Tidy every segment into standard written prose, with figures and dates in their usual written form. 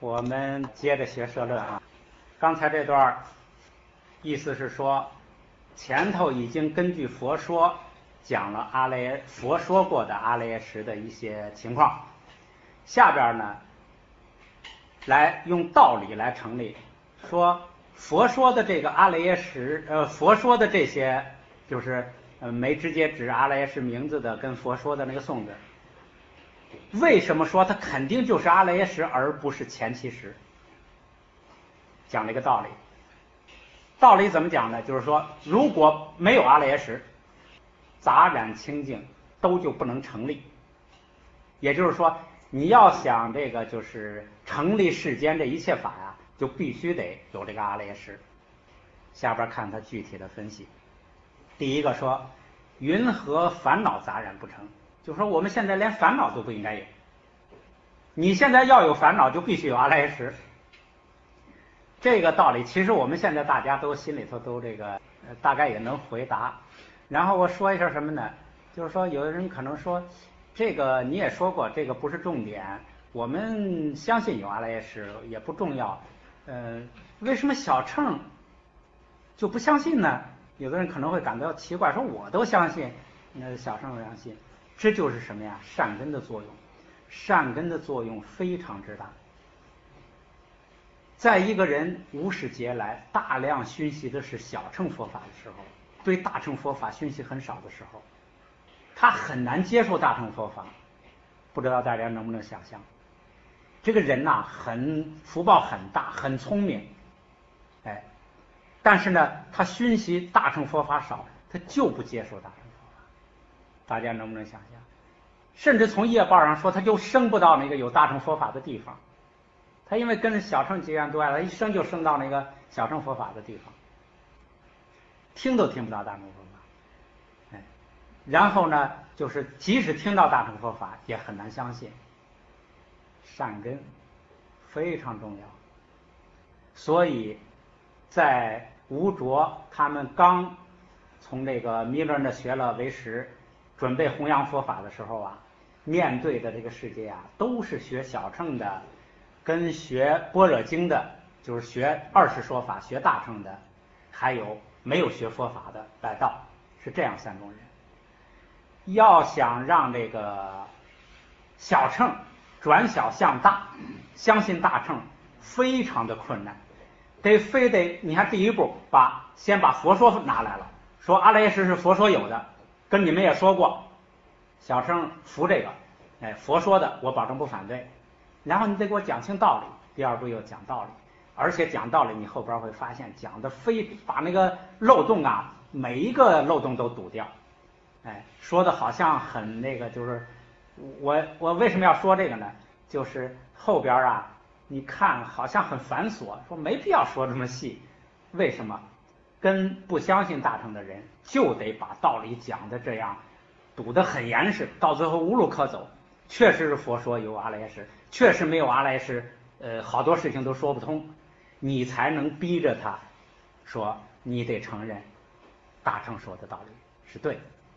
我们接着学社论啊。刚才这段意思是说，前头已经根据佛说讲了佛说过的阿赖耶识的一些情况，下边呢来用道理来成立，说佛说的这个阿赖耶识，佛说的这些就是没直接指阿赖耶识名字的，跟佛说的那个颂字，为什么说它肯定就是阿赖耶识而不是前七识？讲了一个道理。道理怎么讲呢？就是说，如果没有阿赖耶识，杂染清净都就不能成立。也就是说，你要想这个就是成立世间这一切法呀，就必须得有这个阿赖耶识。下边看他具体的分析。第一个说，云何烦恼杂染不成？就说我们现在连烦恼都不应该有。你现在要有烦恼，就必须有阿赖耶识。这个道理其实我们现在大家都心里头都这个大概也能回答。然后我说一下什么呢？就是说有的人可能说，这个你也说过，这个不是重点，我们相信有阿赖耶识也不重要。为什么小乘就不相信呢？有的人可能会感到奇怪，说我都相信，那小乘不相信，这就是什么呀？善根的作用，善根的作用非常之大。在一个人无始劫来大量熏习的是小乘佛法的时候，对大乘佛法熏习很少的时候，他很难接受大乘佛法。不知道大家能不能想象，这个人呐，福报很大，很聪明，但是呢，他熏习大乘佛法少，他就不接受大乘佛法。大家能不能想象？甚至从业报上说，他就升不到那个有大乘佛法的地方。他因为跟小乘结缘多了，一升就升到那个小乘佛法的地方，听都听不到大乘佛法。然后呢，就是即使听到大乘佛法，也很难相信。善根非常重要，所以在吴卓他们刚从这个弥勒那学了唯识，准备弘扬佛法的时候啊，面对的这个世界啊，都是学小乘的，跟学般若经的，就是学20说法学大乘的，还有没有学佛法的外道，是这样三种人。要想让这个小乘转小向大，相信大乘，非常的困难。非得你看第一步，先把佛说拿来了，说阿赖耶识是佛说有的，跟你们也说过，小乘服这个，佛说的我保证不反对。然后你得给我讲清道理。第二步又讲道理，而且讲道理你后边会发现讲的把那个漏洞啊，每一个漏洞都堵掉。说的好像很那个，就是我为什么要说这个呢？就是后边啊，你看好像很繁琐，说没必要说这么细。为什么？跟不相信大乘的人就得把道理讲的这样堵得很严实，到最后无路可走。确实是佛说有阿赖耶识，确实没有阿赖耶识，好多事情都说不通，你才能逼着他说你得承认大乘说的道理是对的。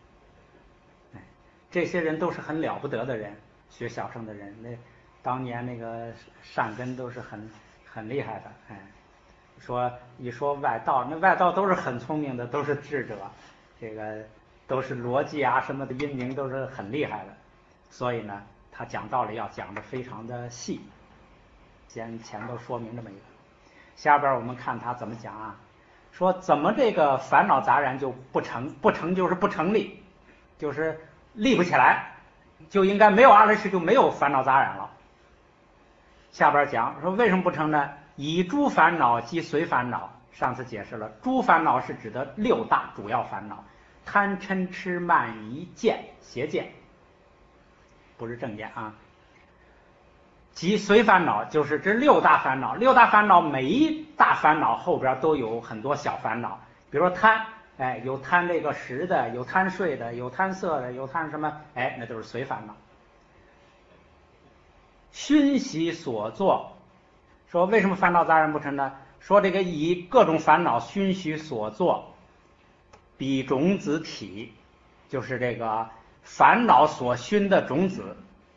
这些人都是很了不得的人，学小乘的人，当年那个善根都是很厉害的。说一说外道，那外道都是很聪明的，都是智者，这个都是逻辑啊什么的因明都是很厉害的。所以呢，他讲道理要讲得非常的细。前头说明这么一个，下边我们看他怎么讲啊？说怎么这个烦恼杂染就不成就是不成立，就是立不起来，就应该没有阿赖耶识，就没有烦恼杂染了。下边讲说为什么不成呢？以诸烦恼即随烦恼。上次解释了，诸烦恼是指的6大主要烦恼：贪嗔痴慢疑见邪见，不是正见啊。即随烦恼就是这6大烦恼。6大烦恼每一大烦恼后边都有很多小烦恼，比如说贪，有贪这个食的，有贪睡的，有贪色的，有贪什么，那都是随烦恼。熏习所作，说为什么烦恼杂染不成呢？说这个以各种烦恼熏习所作，比种子体，就是这个烦恼所熏的种子，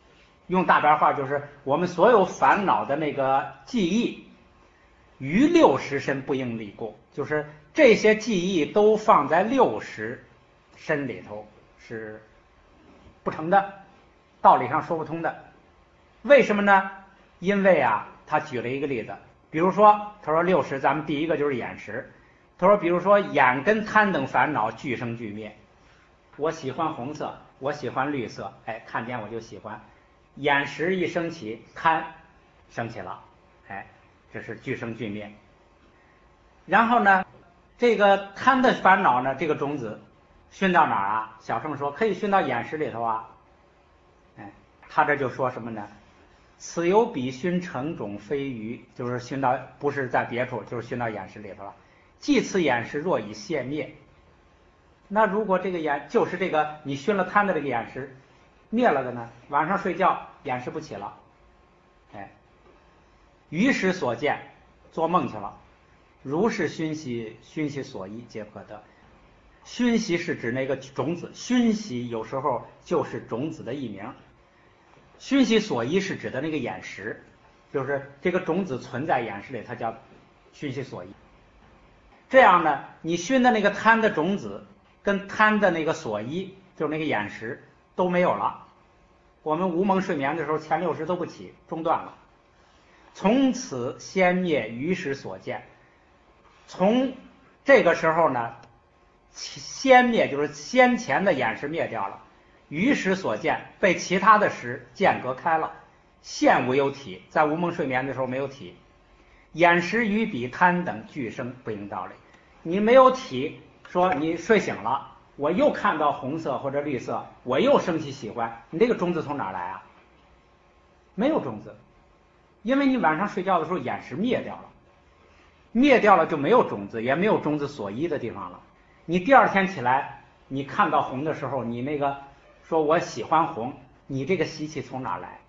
用大白话就是我们所有烦恼的那个记忆，于60身不应立故，就是这些记忆都放在60身里头是不成的，道理上说不通的。为什么呢？因为啊，他举了一个例子，比如说，他说60，咱们第一个就是眼识。他说，比如说眼跟贪等烦恼俱生俱灭，我喜欢红色，我喜欢绿色，哎，看见我就喜欢，眼识一升起，贪升起了，哎，这是俱生俱灭。然后呢，这个贪的烦恼呢，这个种子熏到哪儿啊？小圣说可以熏到眼识里头啊。哎，他这就说什么呢？此有彼熏成种非余，就是熏到不是在别处，就是熏到眼识里头了。即此眼识若已现灭，那如果这个眼就是这个你熏了贪的这个眼识灭了的呢？晚上睡觉眼识不起了，哎，于时所见做梦去了，如是熏习所依皆可得。熏习是指那个种子，熏习有时候就是种子的译名。熏习所依是指的那个眼识，就是这个种子存在眼识里，它叫熏习所依。这样呢，你熏的那个贪的种子跟贪的那个所依，就是那个眼识都没有了。我们无梦睡眠的时候，前60都不起，中断了。从此先灭于时所见，从这个时候呢，先灭就是先前的眼识灭掉了，于时所见被其他的识间隔开了，现无有体，在无梦睡眠的时候没有体。眼识与彼贪等俱生不应道理，你没有体，说你睡醒了，我又看到红色或者绿色，我又升起喜欢，你这个种子从哪来啊？没有种子，因为你晚上睡觉的时候眼识灭掉了，灭掉了就没有种子，也没有种子所依的地方了。你第二天起来，你看到红的时候，你那个说我喜欢红，你这个习气从哪来？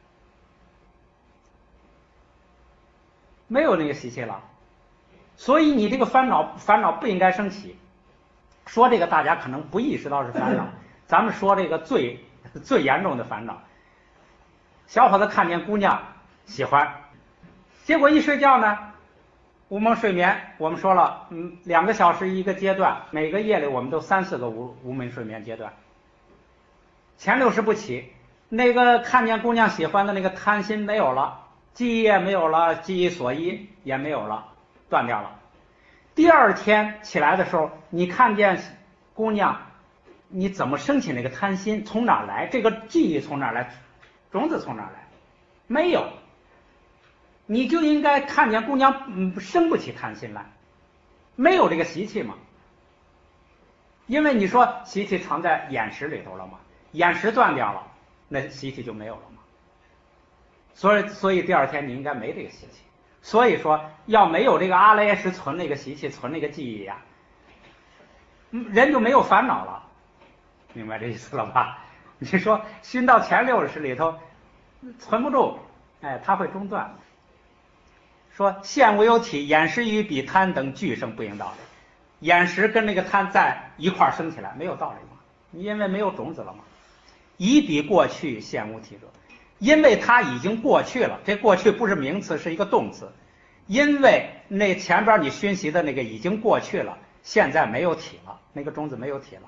没有那个习气了，所以你这个烦恼不应该升起。说这个大家可能不意识到是烦恼，咱们说这个最严重的烦恼。小伙子看见姑娘喜欢，结果一睡觉呢，无梦睡眠，我们说了，2个小时一个阶段，每个夜里我们都3、4个无梦睡眠阶段。前60不起，那个看见姑娘喜欢的那个贪心没有了，记忆也没有了，记忆所依也没有了，断掉了。第二天起来的时候，你看见姑娘，你怎么升起那个贪心？从哪儿来？这个记忆从哪儿来？种子从哪儿来？没有。你就应该看见姑娘，生不起贪心来，没有这个习气嘛。因为你说习气藏在眼识里头了嘛，眼识断掉了，那习气就没有了嘛。所以第二天你应该没这个习气。所以说要没有这个阿赖耶识存那个习气，存那个记忆呀，人就没有烦恼了，明白这意思了吧？你说熏到前60里头存不住，哎，它会中断。说现无有体，眼识与彼贪等俱生不应道理，眼识跟那个贪在一块升起来，没有道理嘛？因为没有种子了嘛。以彼过去现无体者，因为它已经过去了，这过去不是名词，是一个动词。因为那前边你熏习的那个已经过去了，现在没有体了，那个种子没有体了。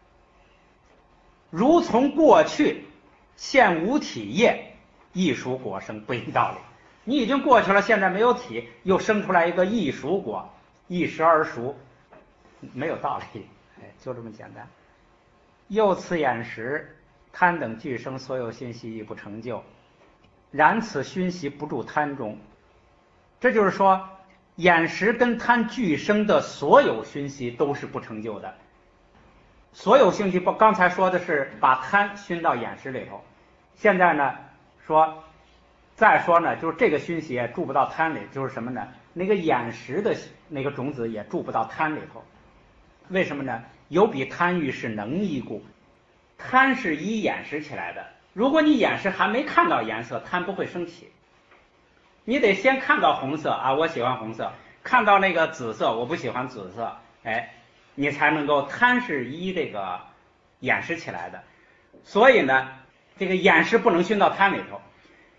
如从过去现无体业，亦属果生不应道理。你已经过去了，现在没有体，又生出来一个异熟果，一时而熟，没有道理，哎，就这么简单。又此眼识贪等俱生，所有熏习亦不成就，然此熏习不住贪中。这就是说，眼识跟贪俱生的所有熏习都是不成就的。所有熏习，刚才说的是把贪熏到眼识里头，现在呢说。再说呢，就是这个熏习也住不到贪里，就是什么呢？那个眼识的那个种子也住不到贪里头。为什么呢？有比贪欲是能依故，贪是依眼识起来的。如果你眼识还没看到颜色，贪不会升起。你得先看到红色啊，我喜欢红色；看到那个紫色，我不喜欢紫色。哎，你才能够贪是依这个眼识起来的。所以呢，这个眼识不能熏到贪里头。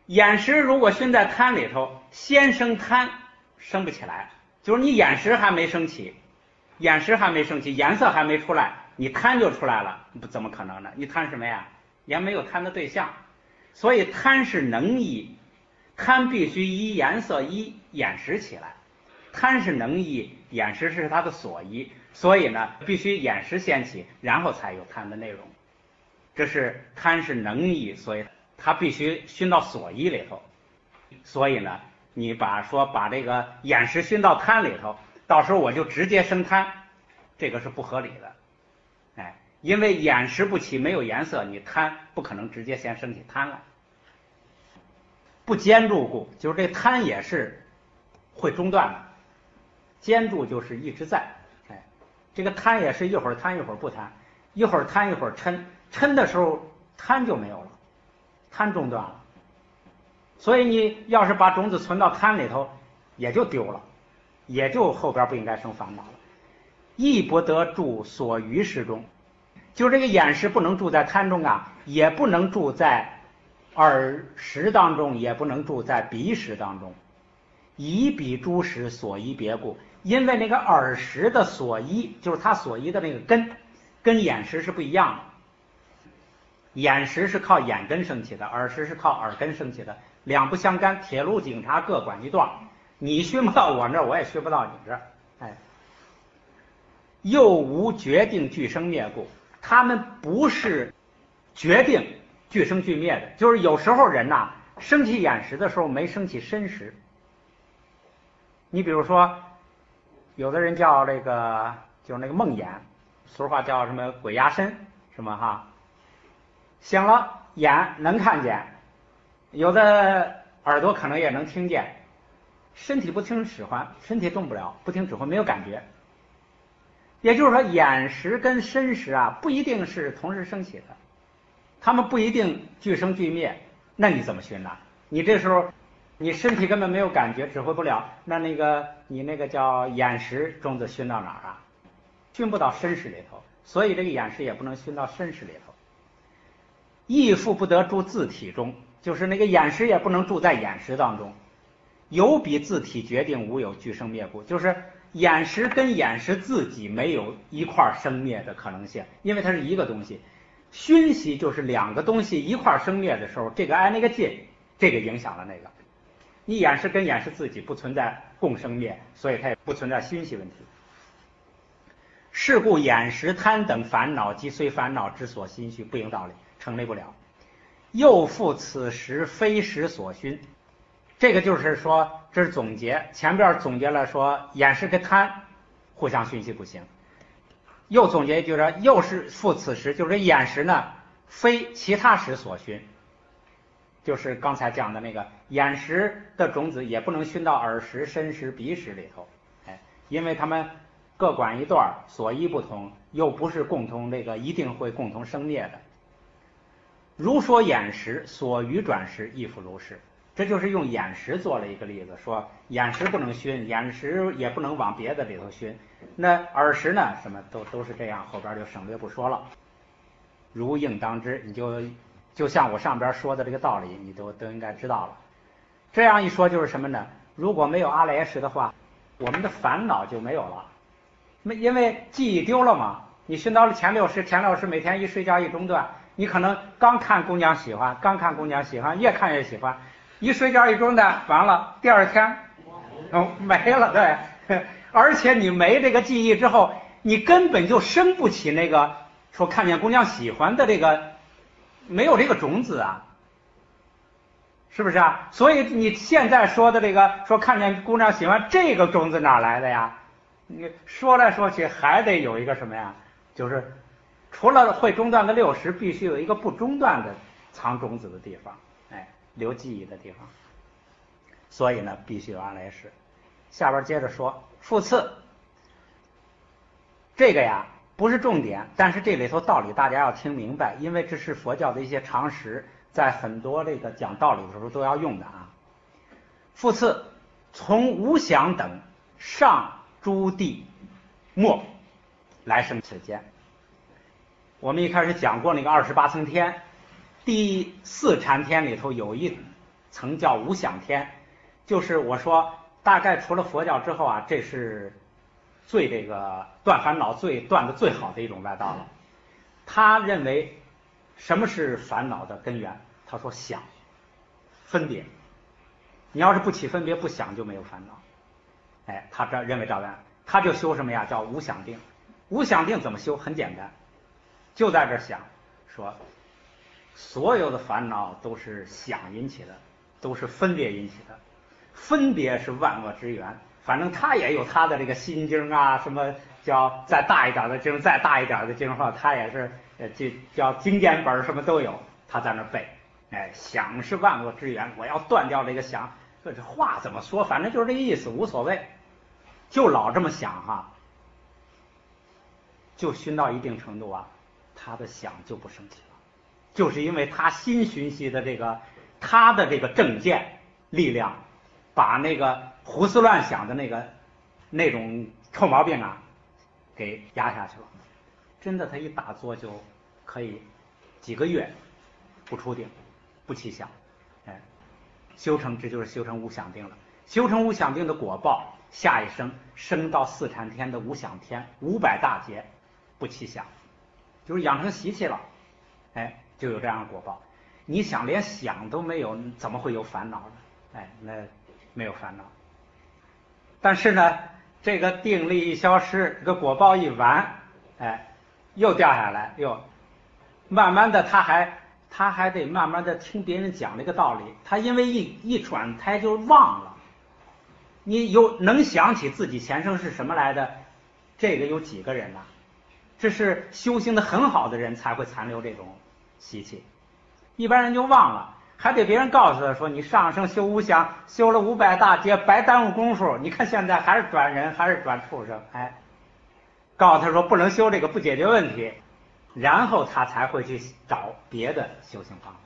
眼识如果熏在贪里头，先生贪，生不起来，就是你眼识还没升起，眼识还没升起，颜色还没出来，你贪就出来了，不怎么可能呢？你贪什么呀？也没有贪的对象，所以贪是能依，贪必须依颜色依眼识起来，贪是能依，眼识是它的所依，所以呢，必须眼识先起，然后才有贪的内容。这是贪是能依，所以它必须熏到所依里头。所以呢，你把这个眼识熏到贪里头，到时候我就直接生贪，这个是不合理的。哎，因为眼识不起，没有颜色，你贪不可能直接先升起贪来。不坚住故，就是这贪也是会中断的。坚住就是一直在，哎，这个贪也是一会儿贪一会儿不贪，一会儿贪一会儿嗔，嗔的时候贪就没有了，贪中断了。所以你要是把种子存到贪里头，也就丢了，也就后边不应该生烦恼了。亦不得住所余识中，就这个眼识不能住在贪中啊，也不能住在耳识当中，也不能住在鼻识当中，以彼诸识所依别故。因为那个耳识的所依，就是它所依的那个根，跟眼识是不一样的。眼识是靠眼根升起的，耳识是靠耳根升起的，两不相干，铁路警察各管一段，你熏不到我那儿，我也熏不到你这儿。哎，又无决定俱生灭故，他们不是决定俱生俱灭的，就是有时候人呐，升起眼识的时候没升起身识。你比如说，有的人叫这个就是那个梦魇，俗话叫什么鬼压身什么哈，醒了眼能看见，有的耳朵可能也能听见，身体不听使唤，身体动不了，不听指挥，没有感觉。也就是说，眼识跟身识啊不一定是同时升起的，他们不一定俱生俱灭。那你怎么熏呢？你这时候你身体根本没有感觉，指挥不了，那你那个叫眼识种子熏到哪儿啊？熏不到身识里头，所以这个眼识也不能熏到身识里头。亦复不得住自体中，就是那个眼识也不能住在眼识当中。有比自体决定无有俱生灭故，就是眼识跟眼识自己没有一块生灭的可能性，因为它是一个东西。熏习就是两个东西一块生灭的时候，这个挨那个近，这个影响了那个。你眼识跟眼识自己不存在共生灭，所以它也不存在熏习问题。是故眼识贪等烦恼及虽烦恼之所心绪，不应道理，成立不了。又复此时非时所熏，这个就是说，这是总结，前边总结了说眼识跟贪互相熏习不行，又总结就是又是复此时，就是眼识呢非其他时所熏，就是刚才讲的那个眼识的种子也不能熏到耳识、身识、鼻识里头，哎，因为他们各管一段，所依不同，又不是共同这个一定会共同生灭的。如说眼识所余转识亦复如是，这就是用眼识做了一个例子，说眼识不能熏，眼识也不能往别的里头熏，那耳识呢什么都是这样，后边就省略不说了。如应当知，你就像我上边说的这个道理，你都应该知道了。这样一说就是什么呢？如果没有阿赖耶识的话，我们的烦恼就没有了，因为记忆丢了嘛。你熏到了前六识每天一睡觉一中断，你可能刚看姑娘喜欢，越看越喜欢，一睡觉一中断，完了第二天没了，对。而且你没这个记忆之后，你根本就生不起那个说看见姑娘喜欢的这个，没有这个种子啊，是不是啊？所以你现在说的这个说看见姑娘喜欢这个种子哪来的呀？你说来说去还得有一个什么呀？就是除了会中断的六识，必须有一个不中断的藏种子的地方，哎，留记忆的地方。所以呢，必须有阿赖耶识。下边接着说，复次，这个呀不是重点，但是这里头道理大家要听明白，因为这是佛教的一些常识，在很多这个讲道理的时候都要用的啊。复次，从无想等上诸地末来生此间。我们一开始讲过那个28层天，第4禅天里头有一曾叫无想天，就是我说大概除了佛教之后啊，这是最这个断烦恼断的最好的一种外道了。他认为什么是烦恼的根源？他说想，分别。你要是不起分别，不想就没有烦恼。哎，他认为这样，他就修什么呀？叫无想定。无想定怎么修？很简单，就在这想，说所有的烦恼都是想引起的，都是分别引起的。分别是万恶之源，反正他也有他的这个心经啊，什么叫再大一点的经，再大一点的经号，他也是叫经典本什么都有，他在那背。哎，想是万恶之源，我要断掉这个想。这话怎么说？反正就是这个意思，无所谓，就老这么想哈，就熏到一定程度啊，他的想就不生气了，就是因为他心熏习的他的这个正见力量，把那个胡思乱想的那种臭毛病啊，给压下去了。真的，他一打坐就可以几个月不出定，不起想，哎。修成，这就是修成无想定了。修成无想定的果报，下一生升到四禅天的无想天，500大劫不起想，就是养成习气了，哎，就有这样的果报。你想连想都没有，怎么会有烦恼呢？哎，那没有烦恼。但是呢，这个定力一消失，这个果报一完，哎，又掉下来，又慢慢的他还得慢慢的听别人讲这个道理，他因为一转胎就忘了。你能想起自己前生是什么来的，这个有几个人呢？这是修行的很好的人才会残留这种习气，一般人就忘了，还得别人告诉他说你上生修无想，修了500大劫，白耽误功夫，你看现在还是转人，还是转畜生，哎，告诉他说不能修这个，不解决问题。然后他才会去找别的修行方法。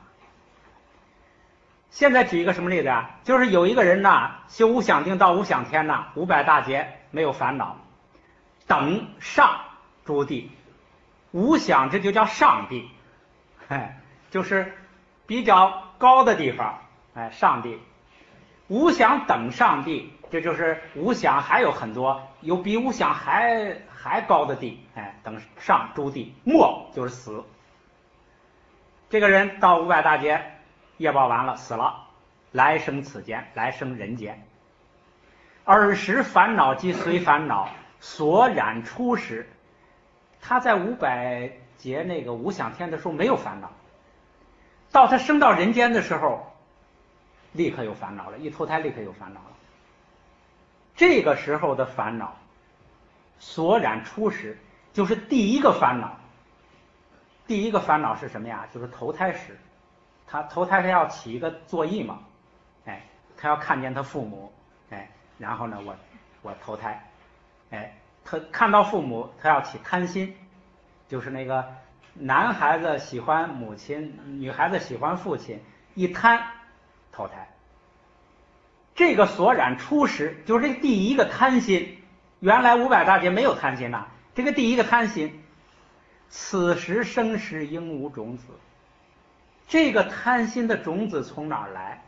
现在举一个什么例子啊？就是有一个人呐，修无想定到无想天呐，500大劫没有烦恼，等上诸地，无想这就叫上地，哎，就是比较高的地方，哎，上地。无想等上地，这就是无想还有很多，有比无想还高的地，哎，等上诸地，末就是死。这个人到500大劫，业报完了，死了，来生此间，来生人间。尔时烦恼即随烦恼所染初时，他在500劫那个无想天的时候没有烦恼，到他升到人间的时候，立刻有烦恼了，一投胎立刻有烦恼了。这个时候的烦恼所染初时，就是第一个烦恼。第一个烦恼是什么呀？就是投胎时，他投胎他要起一个作意嘛，哎，他要看见他父母，哎，然后呢，我投胎，哎，他看到父母，他要起贪心，就是那个男孩子喜欢母亲，女孩子喜欢父亲，一贪投胎。这个所染初时，就是这第一个贪心。原来500大劫没有贪心呐，这个第一个贪心，此时生时应无种子。这个贪心的种子从哪儿来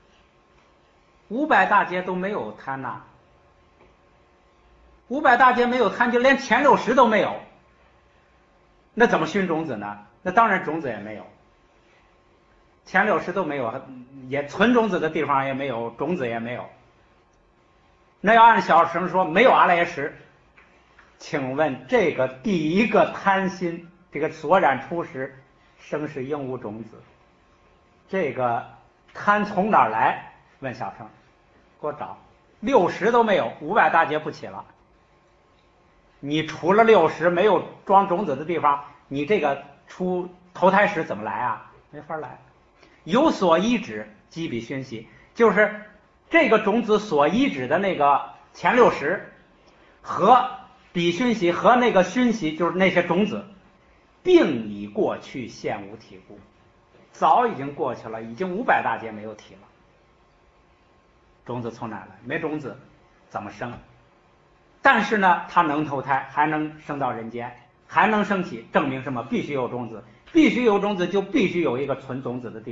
？500大劫都没有贪呐，500大劫没有贪，就连前60都没有，那怎么熏种子呢？那当然种子也没有，前60都没有，也存种子的地方也没有，种子也没有。那要按小乘说没有阿赖耶识，请问这个第一个贪心，这个所染初时生是应无种子，这个贪从哪儿来？问小乘，给我找，60都没有，500大劫不起了。你除了60没有装种子的地方，你这个出投胎时怎么来啊？没法来。有所依止，即彼熏习，就是这个种子所依止的那个前60和彼熏习和那个熏习，就是那些种子，并已过去，现无体故，早已经过去了，已经500大劫没有体了。种子从哪来？没种子怎么生？但是呢，它能投胎，还能升到人间，还能升起，证明什么？必须有种子，必须有种子，就必须有一个存种子的地方。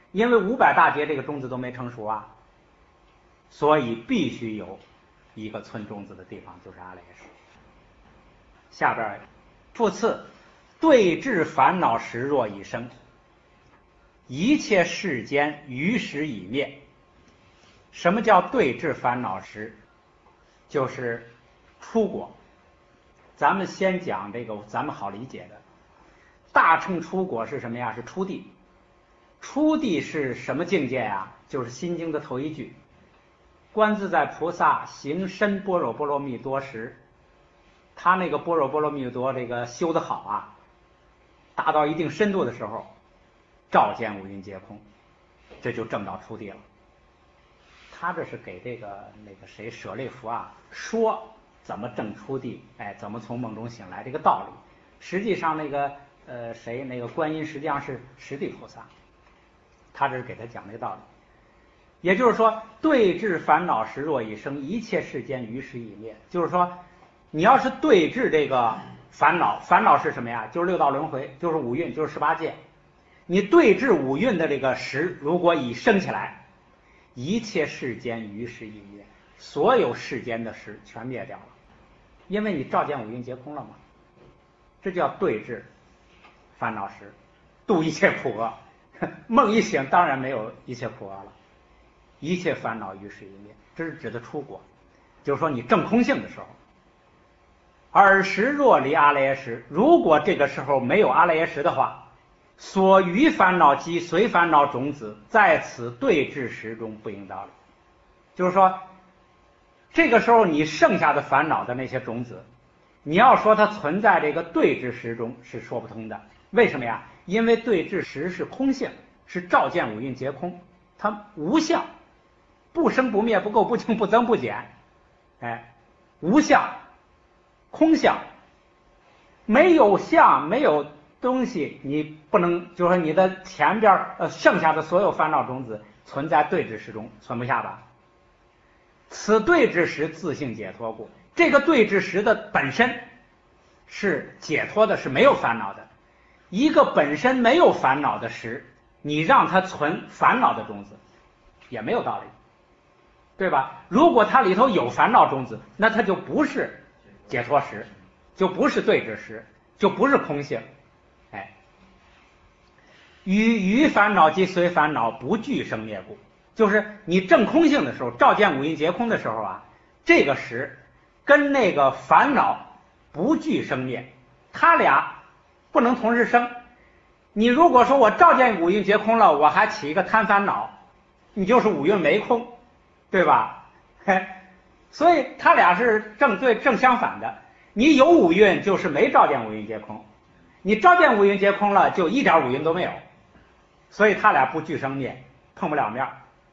因为500大劫这个种子都没成熟啊，所以必须有一个存种子的地方，就是阿赖耶识。下边复次，对治烦恼时若已生，一切世间于时已灭。什么叫对治烦恼时？就是出果。咱们先讲这个咱们好理解的，大乘出果是什么呀？是出地。出地是什么境界呀？就是心经的头一句，观自在菩萨行深般若波罗蜜多时，他那个般若波罗蜜多这个修得好啊，达到一定深度的时候，照见五蕴皆空，这就证到出地了。他这是给这个谁舍利弗啊说怎么证出地，怎么从梦中醒来这个道理。实际上那个观音实际上是实地菩萨，他这是给他讲这个道理。也就是说，对治烦恼时若已生，一切世间于时已灭。就是说，你要是对治这个烦恼，烦恼是什么呀？就是六道轮回，就是五蕴，就是18界。你对治五蕴的这个时，如果已生起来，一切世间于时已灭，所有世间的时全灭掉了，因为你照见五蕴皆空了嘛。这叫对治烦恼时，度一切苦厄。梦一醒，当然没有一切苦厄了，一切烦恼于时已灭。这是指的出果，就是说你证空性的时候。尔时若离阿赖耶识，如果这个时候没有阿赖耶识的话，所余烦恼及随烦恼种子在此对治时中不应道理。就是说这个时候你剩下的烦恼的那些种子，你要说它存在这个对治时中是说不通的。为什么呀？因为对治时是空性，是照见五蕴皆空，它无相，不生不灭，不垢不净，不增不减，无相空相，没有相，没有东西，你不能就是说你的前边剩下的所有烦恼种子存在对治时中，存不下吧？此对治时自性解脱故，这个对治时的本身是解脱的，是没有烦恼的。一个本身没有烦恼的时，你让它存烦恼的种子也没有道理，对吧？如果它里头有烦恼种子，那它就不是解脱时，就不是对治时，就不是空性。余烦恼及随烦恼不俱生灭故，就是你证空性的时候，照见五蕴皆空的时候啊，这个时跟那个烦恼不俱生灭，它俩不能同时生。你如果说我照见五蕴皆空了，我还起一个贪烦恼，你就是五蕴没空，对吧？所以它俩是正相反的。你有五蕴就是没照见五蕴皆空，你照见五蕴皆空了就一点五蕴都没有，所以它俩不俱生灭，碰不了面。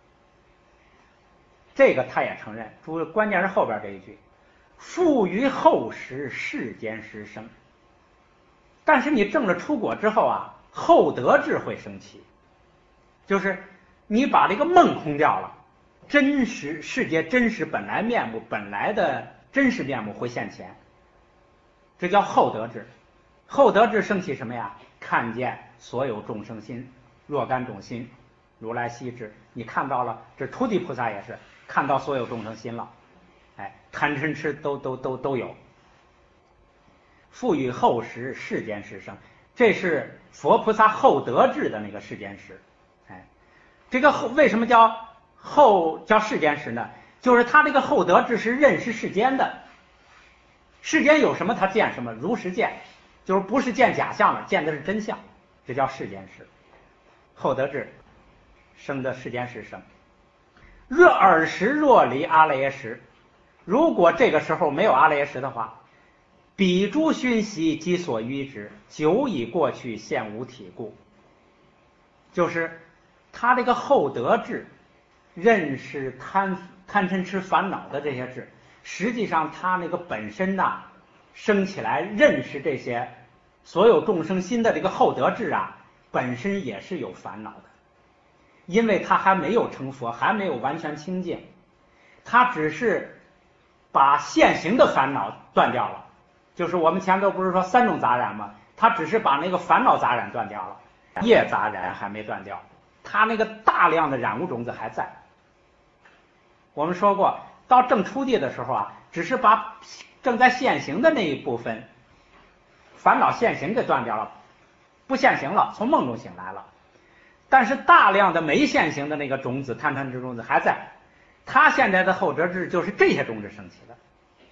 这个他也承认，关键是后边这一句，复于后时世间时生。但是你证了出果之后啊，后得智会升起，就是你把这个梦空掉了，真实世界真实本来面目，本来的真实面目会现前，这叫后得智。后得智升起什么呀？看见所有众生心，若干种心，如来悉知。你看到了，这出地菩萨也是看到所有众生心了，贪嗔痴都有。复于后时世间时生，这是佛菩萨后得智的那个世间时。这个为什么叫世间时呢？就是他这个后得智是认识世间的，世间有什么他见什么，如实见，就是不是见假象了，见的是真相，这叫世间时。后得智生的世间时生。尔时若离阿赖耶识，如果这个时候没有阿赖耶识的话，彼诸熏习即所依之，久已过去，现无体故。就是他这个后得智认识贪嗔痴烦恼的这些智，实际上他那个本身呐，生起来认识这些所有众生心的这个后得智啊，本身也是有烦恼的，因为他还没有成佛，还没有完全清净，他只是把现行的烦恼断掉了。就是我们前头不是说3种杂染吗？他只是把那个烦恼杂染断掉了，业杂染还没断掉， 它那个大量的染污种子还在。我们说过，到正出地的时候啊，只是把正在现行的那一部分烦恼现行给断掉了，不现行了，从梦中醒来了。但是大量的没现行的那个种子，贪嗔痴种子还在。他现在的后得智就是这些种子升起的。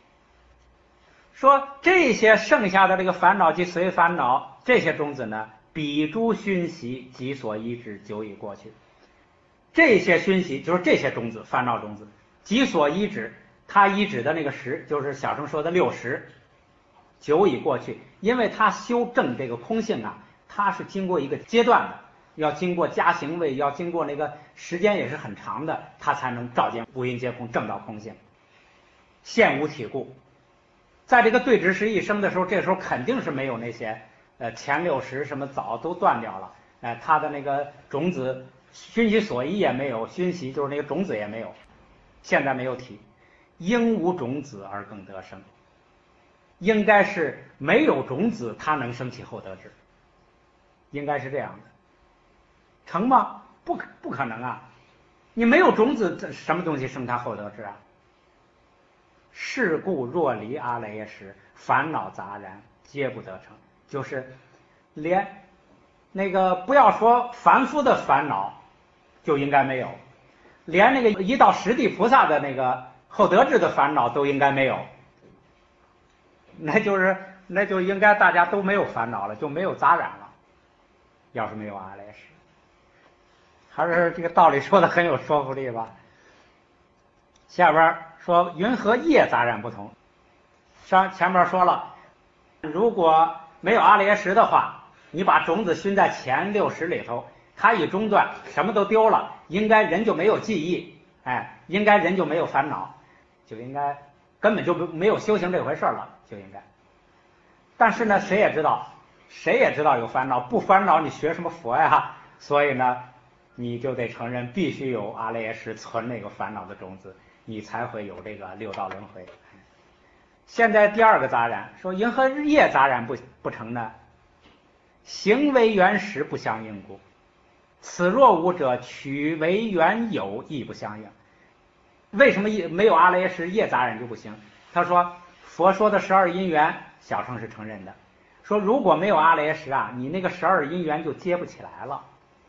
说这些剩下的这个烦恼及随烦恼这些种子呢，彼诸熏习己所依止，久已过去。这些熏习就是这些种子，烦恼种子，己所依止，他依止的那个识，就是小乘说的六识，久已过去。因为他修正这个空性啊，他是经过一个阶段的，要经过加行位，要经过那个时间也是很长的，他才能照见无因皆空，证到空性，现无体故。在这个对治识一生的时候，这时候肯定是没有那些前六识什么早都断掉了，他的那个种子熏习所依也没有，熏习就是那个种子也没有，现在没有体，应无种子而更得生，应该是没有种子它能生起后得智，应该是这样的，成吗？不可能啊！你没有种子，什么东西生它后得智啊？是故若离阿赖耶识，烦恼杂然皆不得成。就是连那个不要说凡夫的烦恼就应该没有，连那个一到十地菩萨的那个后得智的烦恼都应该没有，那就应该大家都没有烦恼了，就没有杂染了。要是没有阿赖耶识，还是这个道理说的很有说服力吧。下边说云和业杂染不同，前面说了，如果没有阿赖耶识的话，你把种子熏在前六识里头，它一中断，什么都丢了，应该人就没有记忆，应该人就没有烦恼，就应该根本就没有修行这回事了，就应该。但是呢，谁也知道有烦恼，不烦恼你学什么佛呀？所以呢，你就得承认必须有阿赖耶识存那个烦恼的种子，你才会有这个六道轮回。现在第二个杂染，说因和业杂染不成呢？行为原实不相应故，此若无者，取为原有亦不相应。为什么没有阿赖耶识业杂染就不行？他说佛说的12因缘，小乘是承认的。说如果没有阿赖耶识啊，你那个12因缘就接不起来了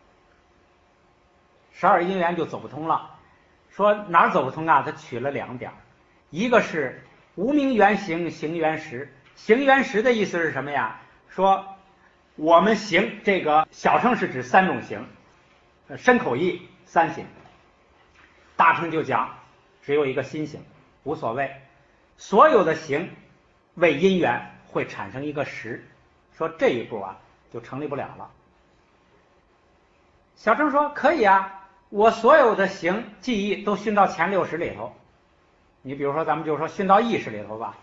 ，12因缘就走不通了。说哪儿走不通啊？他取了2点，一个是无明缘行，行缘识。行缘识的意思是什么呀？说我们行这个小乘是指3种行，身口意3行，大乘就讲只有一个心行，无所谓。所有的行为因缘会产生一个识，说这一步啊就成立不了了。小乘说可以啊，我所有的行记忆都熏到前六识里头。你比如说咱们就说熏到意识里头吧，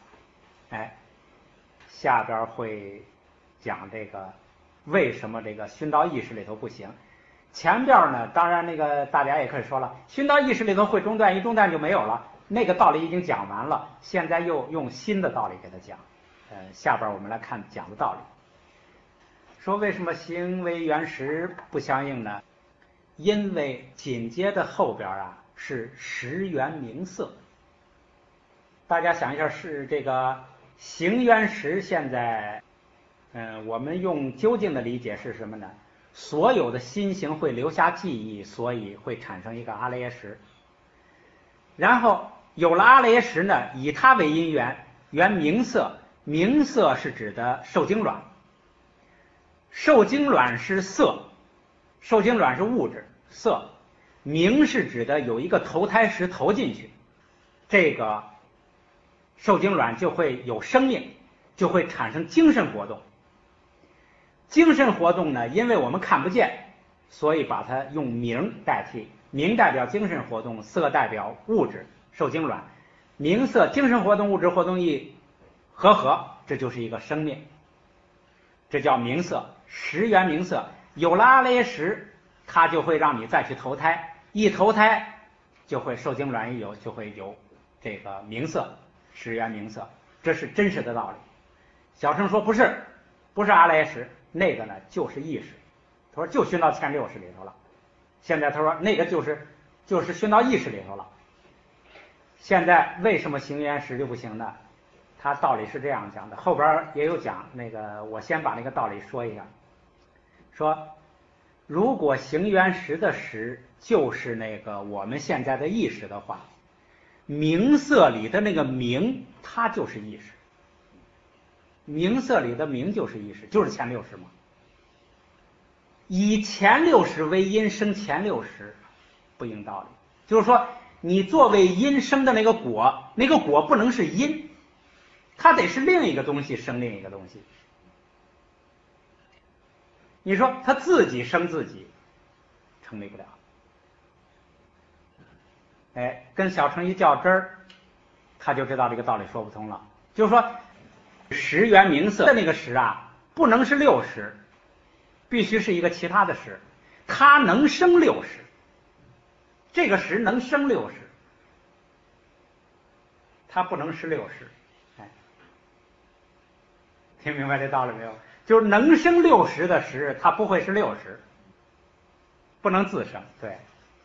下边会讲这个为什么这个熏到意识里头不行。前边呢，当然那个大家也可以说了，熏到意识里头会中断，一中断就没有了，那个道理已经讲完了，现在又用新的道理给他讲。下边我们来看讲的道理。说为什么行为原识不相应呢？因为紧接的后边啊是识缘名色。大家想一下，是这个行缘识现在我们用究竟的理解是什么呢？所有的心行会留下记忆，所以会产生一个阿赖耶识。然后有了阿赖耶识呢，以它为因缘，缘名色，名色是指的受精卵，受精卵是色，受精卵是物质色，名是指的有一个投胎石投进去，这个受精卵就会有生命，就会产生精神活动。精神活动呢，因为我们看不见，所以把它用名代替，名代表精神活动，色代表物质，受精卵，名色精神活动物质活动一合，这就是一个生命，这叫名色，识缘名色。有了阿赖耶识，它就会让你再去投胎，一投胎就会受精卵一有就会有这个名色，识缘名色，这是真实的道理。小乘说不是阿赖耶识，那个呢就是意识，他说就熏到前六识里头了， 现在他说那个就是熏到意识里头了。现在为什么行缘识就不行呢？他道理是这样讲的，后边也有讲，那个我先把那个道理说一下。说如果行缘识的识就是那个我们现在的意识的话，名色里的那个名它就是意识，名色里的名就是意识，就是前六识嘛。以前六识为因生前六识不应道理，就是说你作为因生的那个果，那个果不能是因，它得是另一个东西生另一个东西。你说他自己生自己成立不了。哎，跟小乘一较真儿，他就知道这个道理说不通了。就是说识缘名色的那个识啊，不能是六识，必须是一个其他的识，它能生六识，这个识能生六识，它不能是六识。哎，听明白这道理没有？就是能生六识的识，它不会是六识，不能自生。对，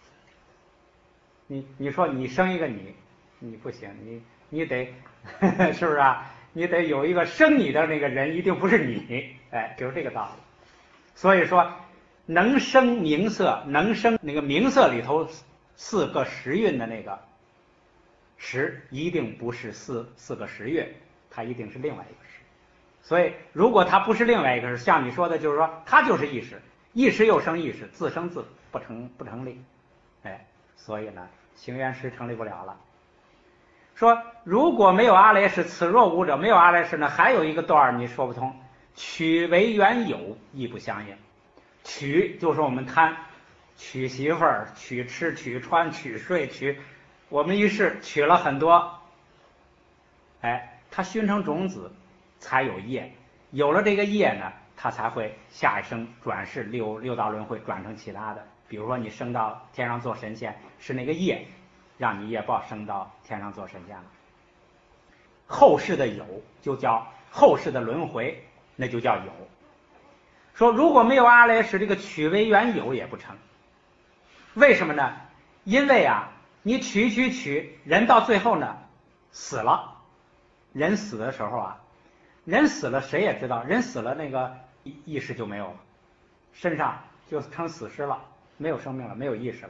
你说你生一个你不行，你得是不是啊？你得有一个生你的那个人，一定不是你。哎，就是这个道理。所以说，能生名色，能生那个名色里头四个时运的那个时，一定不是四个时运，它一定是另外一个时。所以，如果它不是另外一个时，像你说的，就是说它就是意识，意识又生意识，自生自不成立。哎，所以呢，行缘识成立不了了。说如果没有阿赖耶识，此若无者，没有阿赖耶识呢，还有一个段你说不通，取为缘有，亦不相应。取就是我们贪，娶媳妇儿，娶吃，娶穿，娶睡，我们于是娶了很多，哎，它熏成种子才有业，有了这个业呢，它才会下一生转世六道轮回，转成其他的。比如说你升到天上做神仙，是那个业让你业报升到天上做神仙了。后世的有就叫后世的轮回，那就叫有。说如果没有阿赖耶识，这个取为缘有也不成。为什么呢？因为啊，你取，人到最后呢死了。人死的时候啊，人死了谁也知道，人死了那个意识就没有了，身上就成死尸了，没有生命了，没有意识了，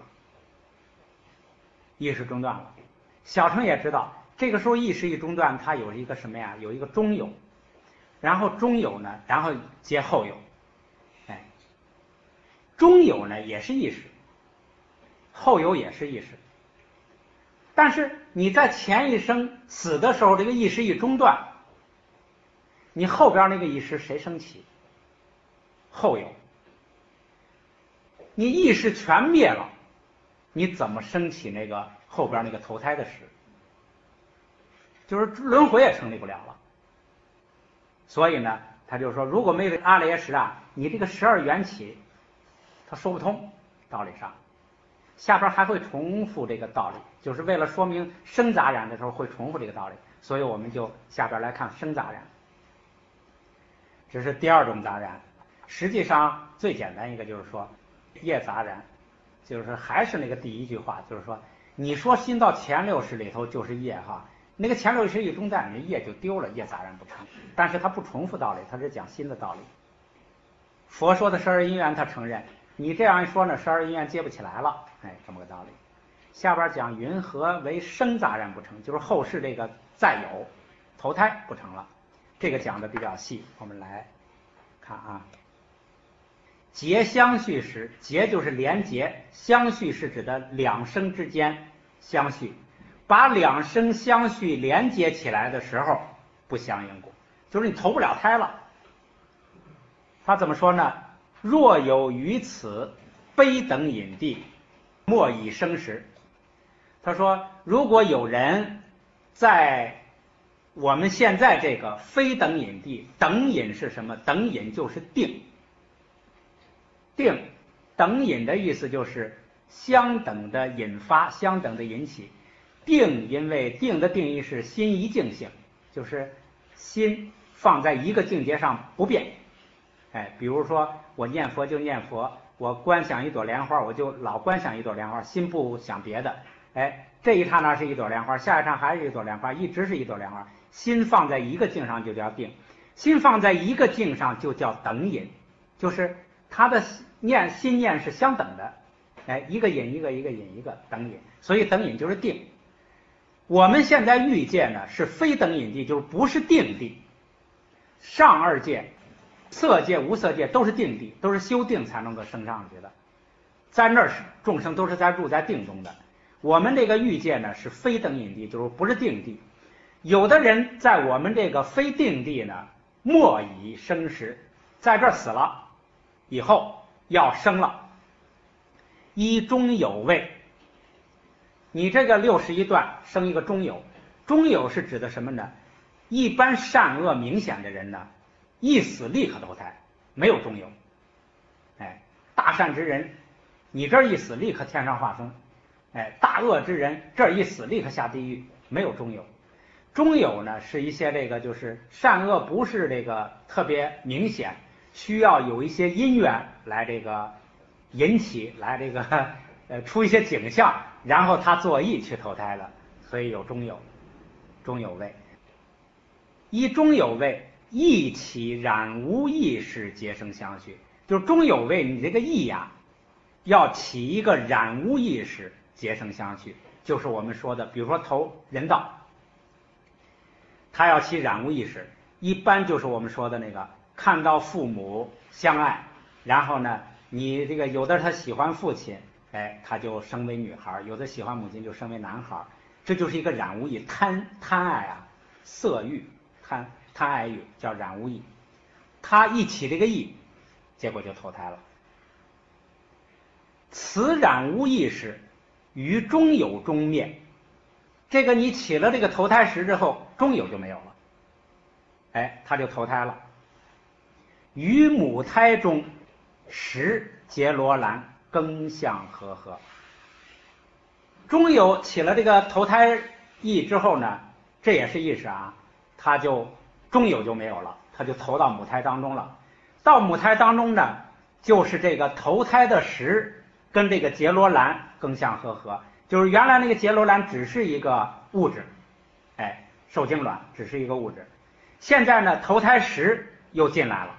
意识中断了。小乘也知道，这个时候意识一中断，它有一个什么呀？有一个中有，然后中有呢，然后接后有。哎，中有呢也是意识，后有也是意识，但是你在前一生死的时候，这个意识一中断，你后边那个意识谁升起？后有。你意识全灭了，你怎么升起那个后边那个投胎的识？就是轮回也成立不了了。所以呢，他就说，如果没有阿赖耶识啊，你这个12缘起，他说不通，道理上。下边还会重复这个道理，就是为了说明生杂染的时候会重复这个道理，所以我们就下边来看生杂染。这是第二种杂染。实际上最简单一个就是说业杂染，就是还是那个第一句话，就是说你说心到前六识里头就是业哈，那个前六识一中断，你业就丢了，业杂染不成。但是他不重复道理，他是讲新的道理。佛说的12因缘他承认，你这样一说呢，12因缘接不起来了，哎，这么个道理。下边讲云何为生杂染不成，就是后世这个再有投胎不成了，这个讲的比较细。我们来看啊，结相续时，结就是连结，相续是指的两生之间相续，把两生相续连接起来的时候不相应果，就是你投不了胎了。他怎么说呢？若有于此非等隐地，莫以生时。他说，如果有人在我们现在这个非等隐地，等隐是什么？等隐就是定。定，等隐的意思就是相等的引发，相等的引起。定，因为定的定义是心一境性，就是心放在一个境界上不变。哎，比如说我念佛就念佛， 我观想一朵莲花，我就老观想一朵莲花，心不想别的。哎，这一刹那是一朵莲花，下一刹那还是一朵莲花，一直是一朵莲花。心放在一个境上就叫定，心放在一个境上就叫等引，就是它的心念是相等的。哎，一个引一个，一个引一个，等引。所以等引就是定。我们现在欲界呢是非等引地，就是不是定地。上二界、色界、无色界都是定地，都是修定才能够升上去的。在那儿众生都是入在定中的。我们这个欲界呢是非等引地，就是不是定地。有的人在我们这个非定地呢，莫以生时，在这儿死了以后要生了，依中有位。你这个61段生一个中有，中有是指的什么呢？一般善恶明显的人呢，一死立刻投胎，没有中有。哎，大善之人，你这儿一死立刻天上化生。哎，大恶之人这儿一死立刻下地狱，没有中有。中有呢是一些这个就是善恶不是这个特别明显，需要有一些因缘来这个引起，来这个出一些景象，然后他作意去投胎了，所以有中有。中有位，依中有位，意起染污意识结生相续，就是中有位，你这个意呀，要起一个染污意识结生相续，就是我们说的，比如说投人道，他要起染污意识，一般就是我们说的那个看到父母相爱，然后呢，你这个有的他喜欢父亲，哎，他就生为女孩；有的喜欢母亲就生为男孩，这就是一个染污意，贪爱啊，色欲，贪爱欲叫染污意，他一起这个意，结果就投胎了。此染污意识于中有中灭，这个你起了这个投胎识之后，中有就没有了，哎，他就投胎了。于母胎中识结罗兰更相和合，中有起了这个投胎意之后呢，这也是意识啊，他就中有就没有了，他就投到母胎当中了。到母胎当中呢，就是这个投胎的识跟这个结罗兰更相和合，就是原来那个结罗兰只是一个物质，哎，受精卵只是一个物质，现在呢投胎识又进来了，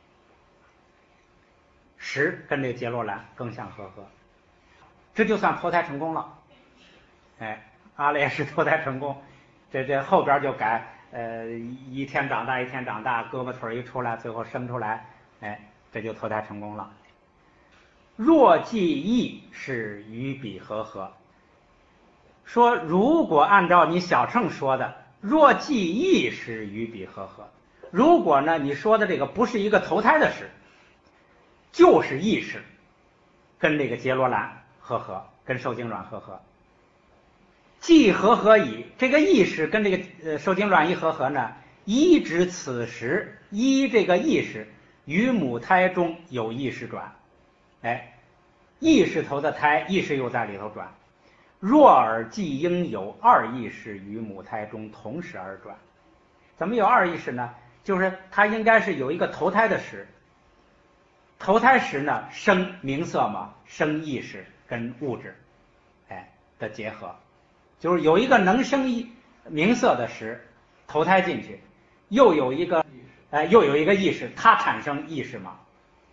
识跟这个结罗兰更相和合，这就算投胎成功了。哎，阿赖耶识投胎成功，这后边就改，一天长大一天长大，胳膊腿一出来，最后生出来，哎，这就投胎成功了。若记忆是与彼和合，说如果按照你小乘说的，若记忆是与彼和合，如果呢你说的这个不是一个投胎的识，就是意识跟这个结罗兰和合，跟受精卵和合。既和合矣，这个意识跟这个受精卵一和合呢，依指此时依这个意识于母胎中有意识转，哎，意识投的胎，意识又在里头转。若尔既应有二意识于母胎中同时而转，怎么有二意识呢？就是它应该是有一个投胎的识，投胎识呢生名色嘛，生意识跟物质，哎的结合。就是有一个能生名色的识投胎进去，又有一个意识，它产生意识嘛。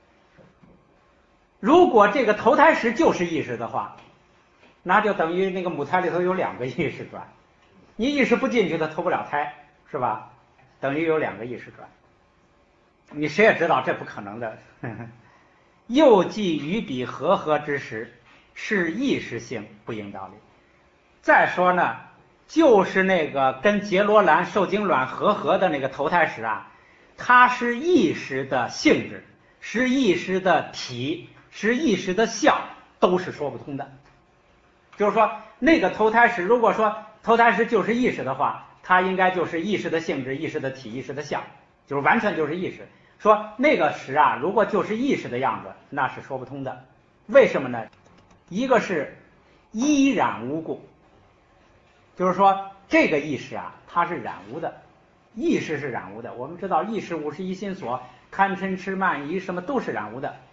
如果这个投胎识就是意识的话，那就等于那个母胎里头有两个意识转，你意识不进去，它投不了胎，是吧？等于有两个意识转，你谁也知道这不可能的。又即与彼和合之时，是意识性不应道理。再说呢，就是那个跟结罗兰受精卵和合的那个投胎识啊，它是意识的性质，是意识的体，是意识的相，都是说不通的。就是说那个投胎识，如果说投胎识就是意识的话，它应该就是意识的性质、意识的体、意识的相，就是完全就是意识。说那个识啊，如果就是意识的样子，那是说不通的。为什么呢？一个是依染无故，就是说这个意识啊，它是染污的，意识是染污的。我们知道意识51心所，贪嗔痴慢疑什么都是染污的。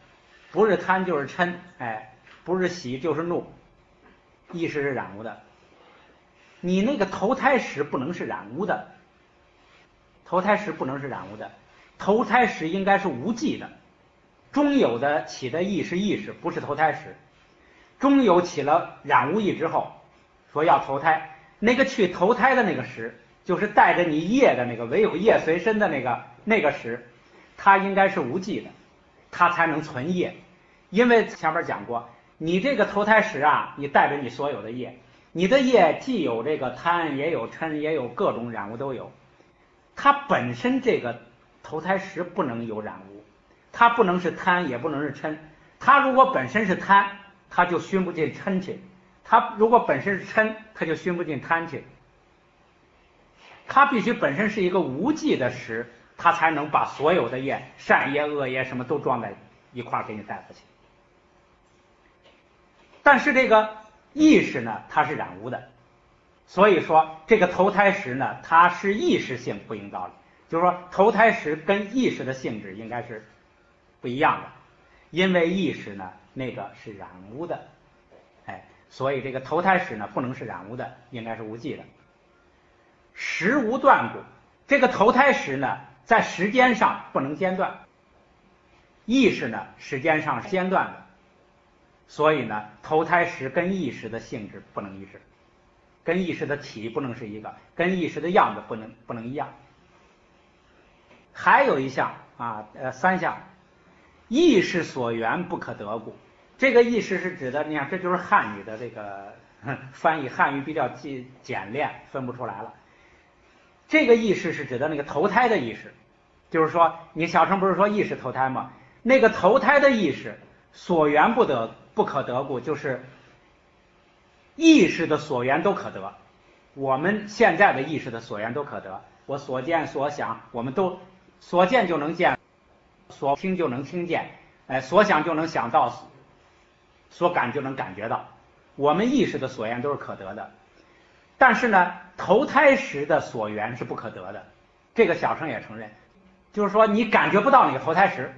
不是贪就是嗔，不是喜就是怒，意识是染污的。你那个投胎时不能是染污的，投胎时不能是染污的，投胎时应该是无记的。中有的起的意是意识，不是投胎时。中有起了染污意之后，说要投胎，那个去投胎的那个时，就是带着你业的那个唯有业随身的那个时，它应该是无记的，它才能存业。因为前面讲过，你这个投胎时啊，你带着你所有的业，你的业既有这个贪，也有嗔，也有各种染污都有。它本身这个投胎时不能有染污，它不能是贪，也不能是嗔。它如果本身是贪，它就熏不进嗔去；它如果本身是嗔，它就熏不进贪去。它必须本身是一个无记的时，它才能把所有的业、善业、恶业什么都装在一块儿给你带过去。但是这个意识呢，它是染污的，所以说这个投胎时呢，它是意识性不应道理，就是说投胎时跟意识的性质应该是不一样的，因为意识呢那个是染污的，所以这个投胎时呢不能是染污的，应该是无记的。时无断故，这个投胎时呢在时间上不能间断，意识呢时间上是间断的，所以呢投胎时跟意识的性质不能一致，跟意识的体不能是一个，跟意识的样子不能一样。还有一项三项，意识所缘不可得故。这个意识是指的，你看这就是汉语的这个翻译，汉语比较简练，分不出来了。这个意识是指的那个投胎的意识，就是说你小乘不是说意识投胎吗？那个投胎的意识所缘不可得故，就是意识的所缘都可得。我们现在的意识的所缘都可得，我所见所想，我们都所见就能见，所听就能听见，所想就能想到，所感就能感觉到，我们意识的所缘都是可得的。但是呢，投胎时的所缘是不可得的，这个小乘也承认，就是说你感觉不到那个投胎时，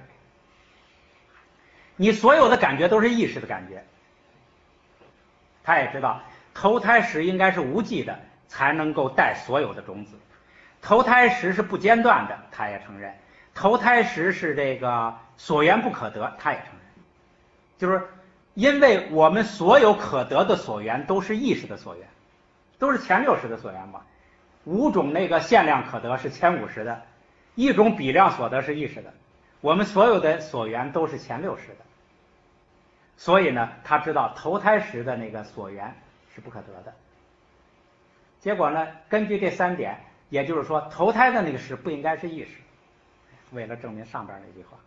你所有的感觉都是意识的感觉。他也知道投胎时应该是无记的，才能够带所有的种子。投胎时是不间断的，他也承认。投胎时是这个所缘不可得，他也承认。就是因为我们所有可得的所缘都是意识的所缘，都是前60的所缘嘛。5种那个限量可得是前50的，1种比量所得是意识的，我们所有的所缘都是前60的。所以呢，他知道投胎时的那个所缘是不可得的。结果呢，根据这3点，也就是说投胎的那个时不应该是意识，为了证明上边那句话。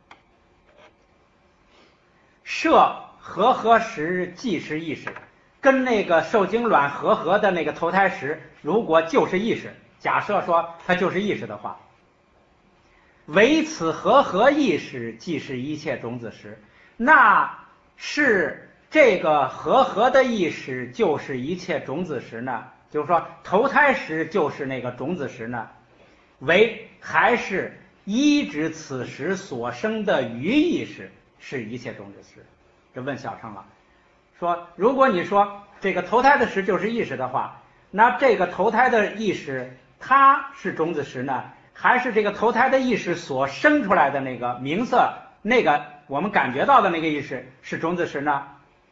摄和时即是意识，跟那个受精卵和的那个投胎时，如果就是意识，假设说它就是意识的话，唯此和意识即是一切种子时，那是这个和的意识就是一切种子时呢？就是说投胎时就是那个种子时呢？为还是依止此时所生的余意识是一切种子时？这问小乘了，说如果你说这个投胎的时就是意识的话，那这个投胎的意识它是种子时呢，还是这个投胎的意识所生出来的那个名色，那个我们感觉到的那个意识是种子时呢？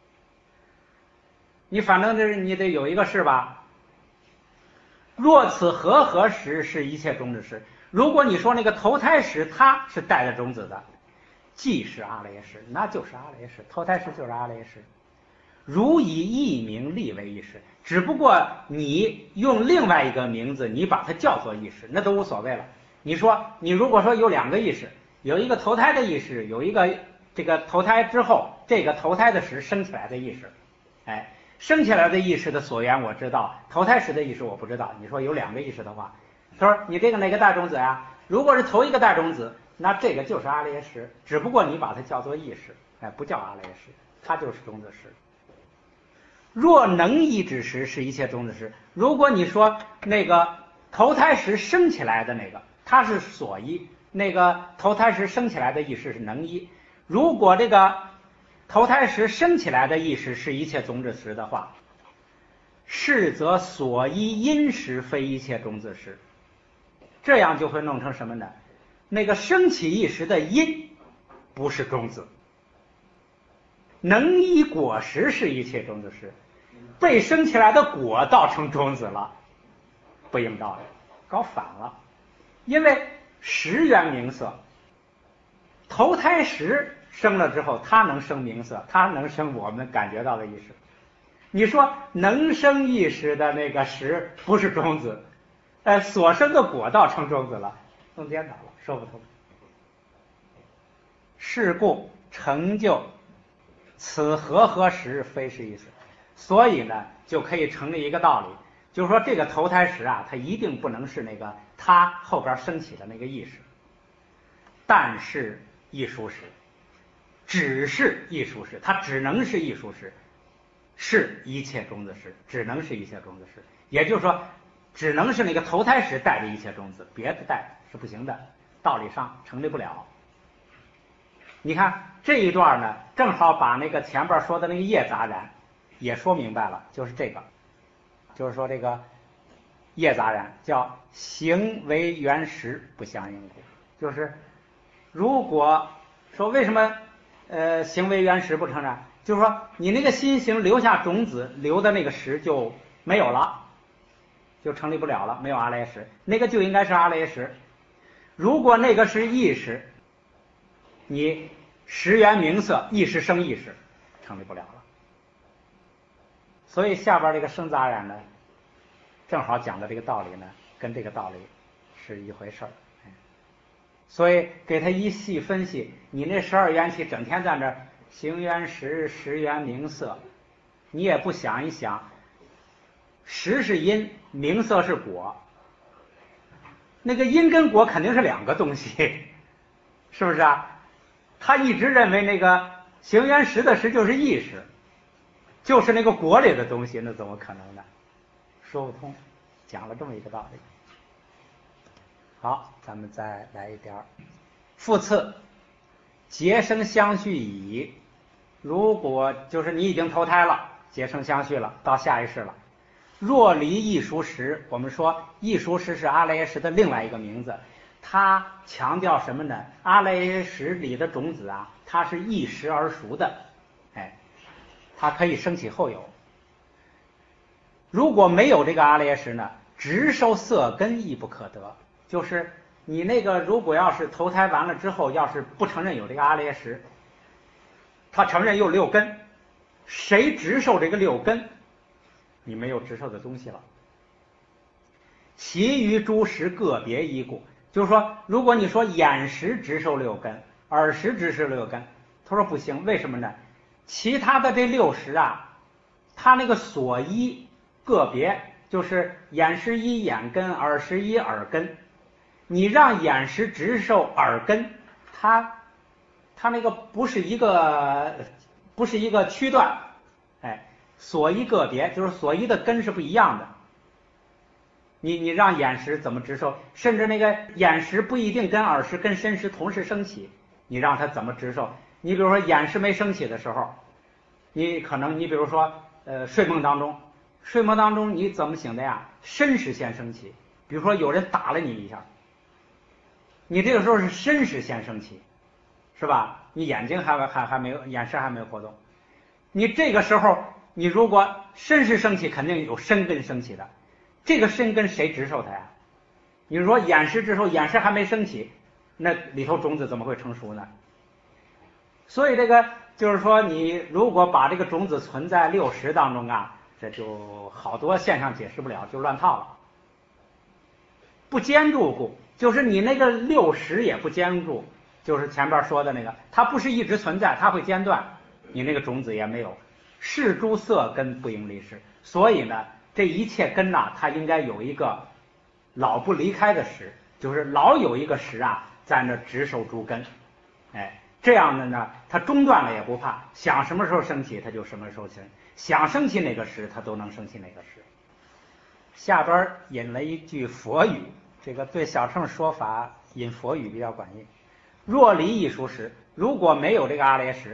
你反正你得有一个是吧？若此和时是一切种子时，如果你说那个投胎时它是带着种子的，即是阿赖耶识，那就是阿赖耶识，投胎时就是阿赖耶识。如以异名立为意识，只不过你用另外一个名字，你把它叫做意识，那都无所谓了。你说你如果说有2个意识，有一个投胎的意识，有一个这个投胎之后这个投胎的时生起来的意识，生起来的意识的所缘我知道，投胎时的意识我不知道。你说有2个意识的话，他说你这个哪个大种子呀？如果是头一个大种子，那这个就是阿赖耶识，只不过你把它叫做意识，不叫阿赖耶识，它就是种子识。若能依止时是一切种子识。如果你说那个投胎时生起来的那个，它是所依，那个投胎时生起来的意识是能依。如果这个头胎时生起来的意识是一切种子时的话，是则所依因时非一切种子时，这样就会弄成什么呢？那个升起意识的因不是种子，能依果实是一切种子时，被生起来的果倒成种子了，不应道理，搞反了。因为识缘名色，头胎时生了之后，它能生名色，它能生我们感觉到的意识。你说能生意识的那个识不是种子，所生的果倒成种子了，弄颠倒了，说不通。是故成就此和实非是意思，所以呢，就可以成立一个道理，就是说这个头胎识啊，它一定不能是那个它后边升起的那个意识，但是艺术史只是艺术史，它只能是艺术史，是一切种子史，只能是一切种子史，也就是说只能是那个头胎史带的一切种子，别的带是不行的，道理上成立不了。你看这一段呢，正好把那个前边说的那个业杂染也说明白了，就是这个，就是说这个业杂染叫行为原实不相应故，就是如果说为什么行为原实不成长，就是说你那个心行留下种子，留的那个识就没有了，就成立不了了，没有阿赖耶识，那个就应该是阿赖耶识。如果那个是意识，你识缘名色，意识生意识，成立不了了。所以下边这个生杂染呢，正好讲的这个道理呢，跟这个道理是一回事儿。所以给他一细分析，你那12缘起整天在那行缘识，识缘名色，你也不想一想，识是因，名色是果，那个因跟果肯定是两个东西，是不是啊？他一直认为那个行缘识的识就是意识，就是那个果里的东西，那怎么可能呢？说不通，讲了这么一个道理。好，咱们再来一点。复次，结生相续矣。如果就是你已经投胎了，结生相续了，到下一世了。若离异熟识，我们说异熟识是阿赖耶识的另外一个名字，它强调什么呢？阿赖耶识里的种子啊，它是一时而熟的，它可以升起后有。如果没有这个阿赖耶识呢，直受色根亦不可得。就是你那个如果要是投胎完了之后，要是不承认有这个阿赖耶识，他承认有6根，谁直受这个6根，你没有直受的东西了。其余诸识个别依故，就是说如果你说眼识直受6根，耳识直受6根，他说不行，为什么呢？其他的这6识啊，他那个所依个别，就是眼识依眼根，耳识依耳根，你让眼识直受耳根，它那个不是一个区段，所依个别，就是所依的根是不一样的。你让眼识怎么直受？甚至那个眼识不一定跟耳识跟身识同时升起，你让它怎么直受？你比如说眼识没升起的时候，你可能你比如说睡梦当中你怎么醒的呀？身识先升起，比如说有人打了你一下，你这个时候是身识先升起，是吧？你眼睛还没有，眼识还没有活动，你这个时候你如果身识升起，肯定有身根升起的，这个身根谁直受它呀？你说眼识直受，眼识还没升起，那里头种子怎么会成熟呢？所以这个就是说，你如果把这个种子存在6识当中啊，这就好多现象解释不了，就乱套了。不坚住故，就是你那个6识也不坚住，就是前边说的那个，它不是一直存在，它会间断，你那个种子也没有。是诸色根不应离世，所以呢，这一切根呐，它应该有一个老不离开的识，就是老有一个识啊，在那直受诸根，这样的呢，它中断了也不怕，想什么时候升起，它就什么时候升，想升起哪个识，它都能升起哪个识。下边引了一句佛语，这个对小乘说法引佛语比较管用。若离异熟识，如果没有这个阿赖耶识，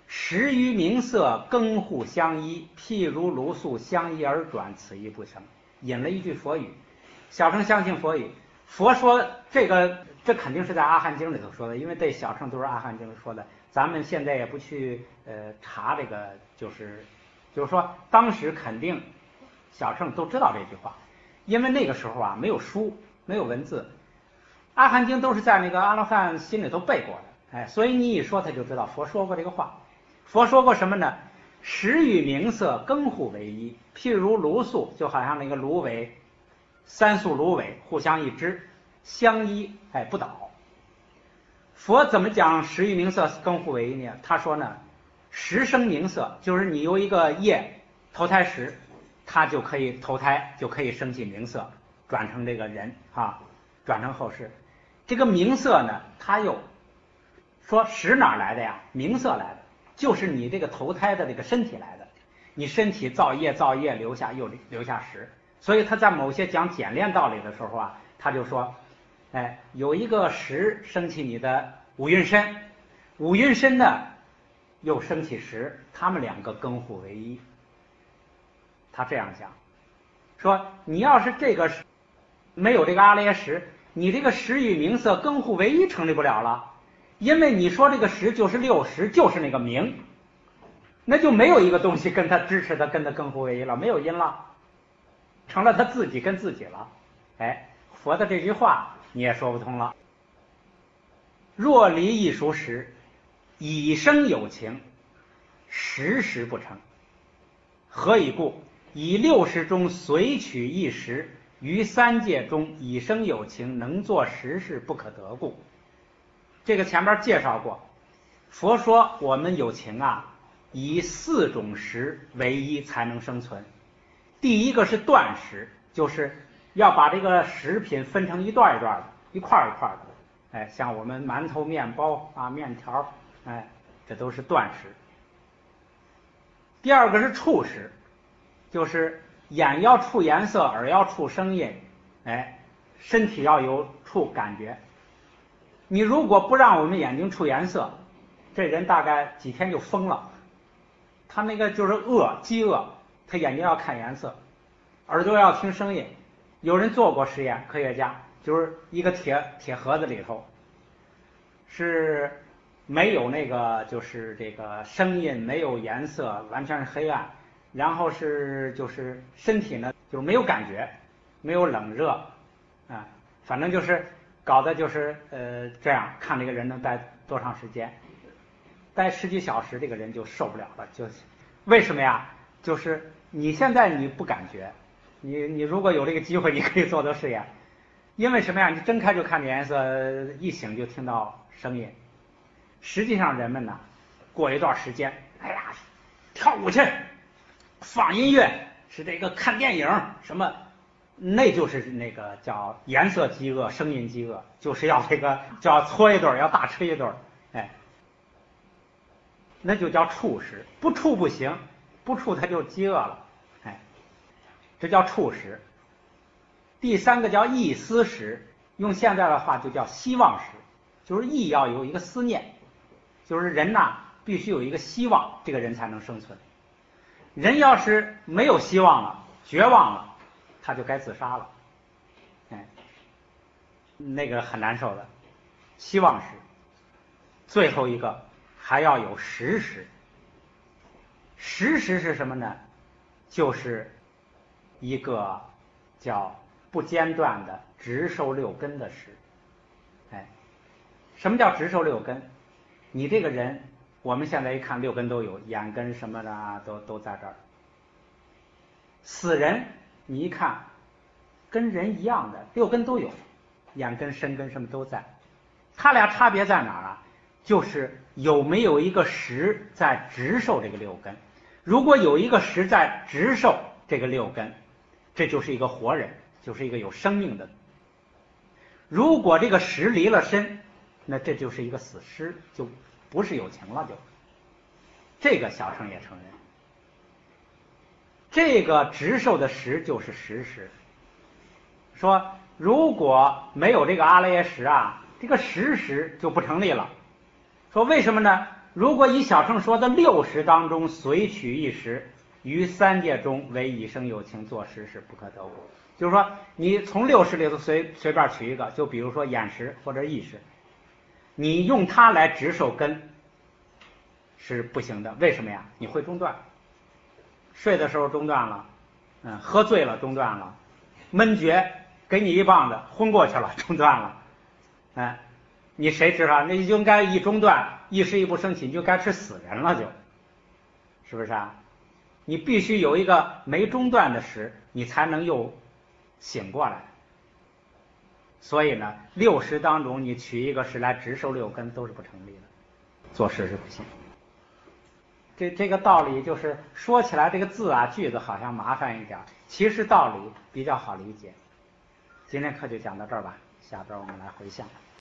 时于名色，更互相依，譬如卢素相依而转，此亦不成。引了一句佛语，小乘相信佛语。佛说这肯定是在阿含经里头说的，因为对小乘都是阿含经里说的。咱们现在也不去查这个，就是说当时肯定小乘都知道这句话，因为那个时候啊没有书，没有文字，阿含经都是在那个阿罗汉心里头背过的，所以你一说他就知道佛说过这个话。佛说过什么呢？时与名色，更互为一，譬如芦素，就好像那个芦苇，三素芦苇互相一支，相依不倒。佛怎么讲时与名色更互为一呢？他说呢，时生名色，就是你有一个业投胎时，它就可以投胎，就可以升起名色，转成这个人啊，转成后世。这个名色呢，他又说时哪来的呀？名色来的，就是你这个投胎的这个身体来的。你身体造业留下时，所以他在某些讲简练道理的时候啊，他就说，有一个时升起你的五蕴身，五蕴身呢又升起时，他们两个更互为一。他这样讲，说你要是这个没有这个阿赖耶识，你这个时与名色更互为一成立不了了，因为你说这个时就是六识，就是那个名，那就没有一个东西跟他支持的，跟他更互为一了，没有因了，成了他自己跟自己了。佛的这句话你也说不通了。若离一熟时，以生有情，时时不成。何以故？以六识中随取一时，于三界中以生有情，能作实事不可得故。这个前边介绍过，佛说我们有情啊，以四种识为一才能生存。第一个是断识，就是要把这个食品分成一段一段的，一块一块的，像我们馒头、面包啊、面条，这都是断识。第二个是触识，就是眼要触颜色，耳要触声音，身体要有触感觉。你如果不让我们眼睛触颜色，这人大概几天就疯了。他那个就是饥饿，他眼睛要看颜色，耳朵要听声音。有人做过实验，科学家就是一个铁盒子里头是没有那个就是这个声音，没有颜色，完全是黑暗，然后就是身体呢就没有感觉，没有冷热反正就是搞的就是这样，看这个人能待多长时间，待10几小时这个人就受不了了。就是为什么呀？就是你现在你不感觉，你如果有这个机会，你可以做做试验。因为什么呀？你睁开就看见颜色，一醒就听到声音。实际上人们呢，过一段时间，跳舞去，放音乐，是这个看电影什么，那就是那个叫颜色饥饿、声音饥饿，就是要这个就要搓一顿，要大吃一顿，那就叫触识。不触不行，不触他就饥饿了，这叫触识。第三个叫意思识，用现在的话就叫希望识，就是意要有一个思念，就是人呐必须有一个希望，这个人才能生存。人要是没有希望了，绝望了，他就该自杀了，那个很难受的。希望识。最后一个还要有实识。实识是什么呢？就是一个叫不间断的直受六根的识。什么叫直受六根？你这个人，我们现在一看六根都有，眼根什么的都在这儿。死人你一看跟人一样的，六根都有，眼根、身根什么都在。他俩差别在哪儿啊？就是有没有一个识在直受这个六根。如果有一个识在直受这个六根，这就是一个活人，就是一个有生命的。如果这个识离了身，那这就是一个死尸，就不是有情了。就这个小乘也承认，这个直受的识就是实识。说如果没有这个阿赖耶识啊，这个实识就不成立了。说为什么呢？ 如果以小乘说的60当中随取一时，于三界中为以生有情作实是不可得无。就是说，你从60里头随便取一个，就比如说眼识或者意识，你用它来执受根是不行的。为什么呀？你会中断，睡的时候中断了，喝醉了中断了，闷厥给你一棒子昏过去了中断了，你谁知道？那应该一中断，意识一不升起，你就该吃死人了，是不是啊？你必须有一个没中断的时，你才能又醒过来。所以呢，60当中你取一个时来执受6根都是不成立的，做事是不行。这个道理就是说起来这个字啊句子好像麻烦一点，其实道理比较好理解。今天课就讲到这儿吧，下边我们来回向。